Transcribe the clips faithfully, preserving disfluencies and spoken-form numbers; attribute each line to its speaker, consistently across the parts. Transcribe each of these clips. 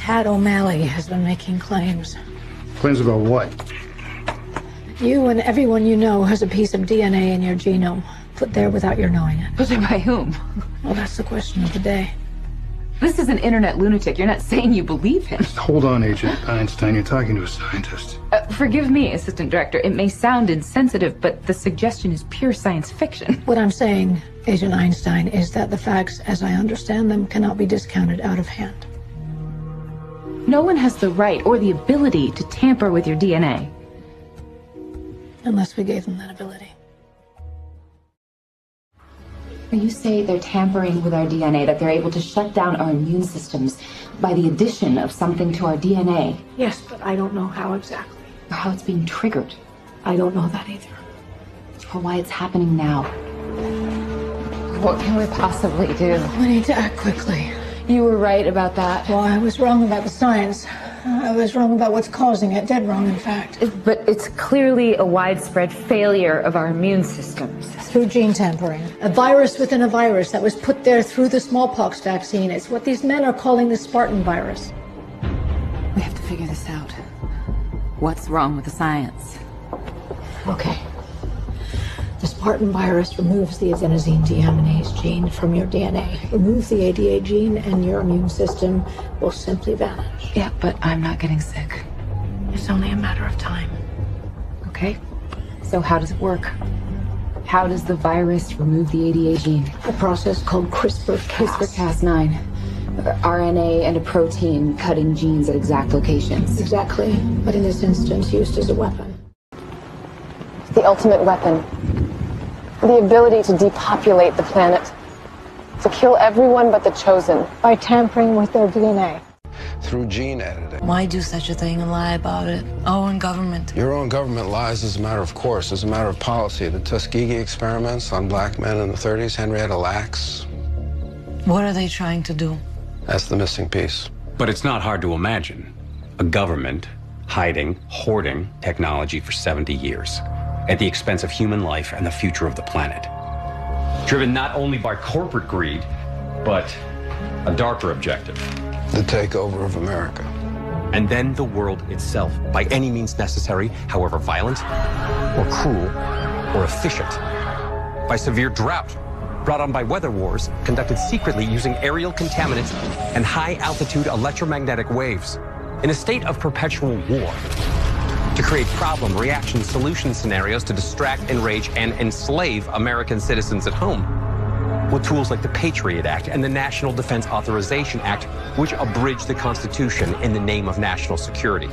Speaker 1: Tad O'Malley has been making claims.
Speaker 2: Claims about what?
Speaker 1: You and everyone you know has a piece of D N A in your genome, put there without your knowing it.
Speaker 3: Put there by whom?
Speaker 1: Well, that's the question of the day.
Speaker 3: This is an internet lunatic. You're not saying you believe him.
Speaker 2: Just hold on, Agent Einstein. You're talking to a scientist.
Speaker 3: Uh, forgive me, Assistant Director. It may sound insensitive, but the suggestion is pure science fiction.
Speaker 1: What I'm saying, Agent Einstein, is that the facts, as I understand them, cannot be discounted out of hand.
Speaker 3: No one has the right or the ability to tamper with your D N A.
Speaker 1: Unless we gave them that ability.
Speaker 4: You say they're tampering with our D N A, that they're able to shut down our immune systems by the addition of something to our D N A.
Speaker 1: Yes, but I don't know how exactly.
Speaker 4: Or how it's being triggered.
Speaker 1: I don't know that either.
Speaker 4: Or why it's happening now.
Speaker 3: What can we possibly do?
Speaker 1: We need to act quickly.
Speaker 3: You were right about that.
Speaker 1: Well, I was wrong about the science. I was wrong about what's causing it. Dead wrong, in fact.
Speaker 3: But it's clearly a widespread failure of our immune systems.
Speaker 1: Through gene tampering. A virus within a virus that was put there through the smallpox vaccine. It's what these men are calling the Spartan virus.
Speaker 3: We have to figure this out. What's wrong with the science?
Speaker 1: Okay. The Spartan virus removes the adenosine deaminase gene from your D N A. Remove the A D A gene and your immune system will simply vanish.
Speaker 3: Yeah, but I'm not getting sick.
Speaker 1: It's only a matter of time.
Speaker 3: Okay. So how does it work? How does the virus remove the A D A gene?
Speaker 1: A process called CRISPR-Cas.
Speaker 3: CRISPR Cas nine. R N A and a protein cutting genes at exact locations.
Speaker 1: Exactly, but in this instance used as a weapon.
Speaker 5: The ultimate weapon. The ability to depopulate the planet. To kill everyone but the chosen.
Speaker 1: By tampering with their D N A.
Speaker 6: Through gene editing.
Speaker 7: Why do such a thing and lie about it? Our own government.
Speaker 6: Your own government lies as a matter of course, as a matter of policy. The Tuskegee experiments on black men in the thirties, Henrietta Lacks.
Speaker 7: What are they trying to do?
Speaker 6: That's the missing piece.
Speaker 8: But it's not hard to imagine a government hiding, hoarding technology for seventy years at the expense of human life and the future of the planet. Driven not only by corporate greed, but a darker objective.
Speaker 6: The takeover of America.
Speaker 8: And then the world itself, by any means necessary, however violent, or cruel, or efficient. By severe drought, brought on by weather wars, conducted secretly using aerial contaminants and high-altitude electromagnetic waves. In a state of perpetual war. To create problem, reaction, solution scenarios to distract, enrage, and enslave American citizens at home. With tools like the Patriot Act and the National Defense Authorization Act, which abridge the Constitution in the name of national security.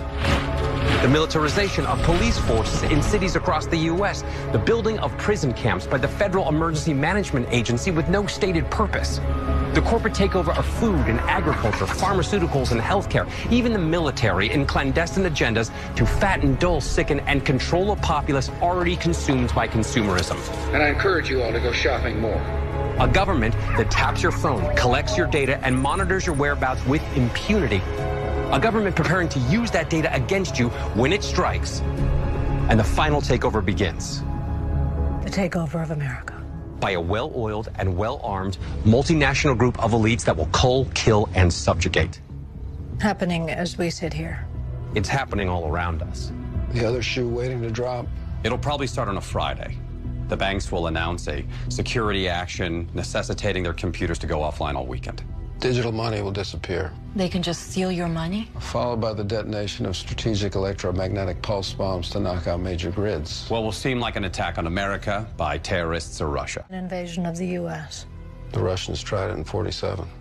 Speaker 8: The militarization of police forces in cities across the U S, the building of prison camps by the Federal Emergency Management Agency with no stated purpose. The corporate takeover of food and agriculture, pharmaceuticals and healthcare, even the military in clandestine agendas to fatten, dull, sicken, and control a populace already consumed by consumerism.
Speaker 6: And I encourage you all to go shopping more.
Speaker 8: A government that taps your phone, collects your data, and monitors your whereabouts with impunity. A government preparing to use that data against you when it strikes. And the final takeover begins.
Speaker 1: The takeover of America.
Speaker 8: By a well-oiled and well-armed multinational group of elites that will cull, kill, and subjugate.
Speaker 1: Happening as we sit here.
Speaker 8: It's happening all around us.
Speaker 6: The other shoe waiting to drop.
Speaker 8: It'll probably start on a Friday. The banks will announce a security action necessitating their computers to go offline all weekend.
Speaker 6: Digital money will disappear.
Speaker 7: They can just steal your money?
Speaker 6: Followed by the detonation of strategic electromagnetic pulse bombs to knock out major grids.
Speaker 8: What will seem like an attack on America by terrorists or Russia.
Speaker 1: An invasion of the U S.
Speaker 6: The Russians tried it in forty-seven.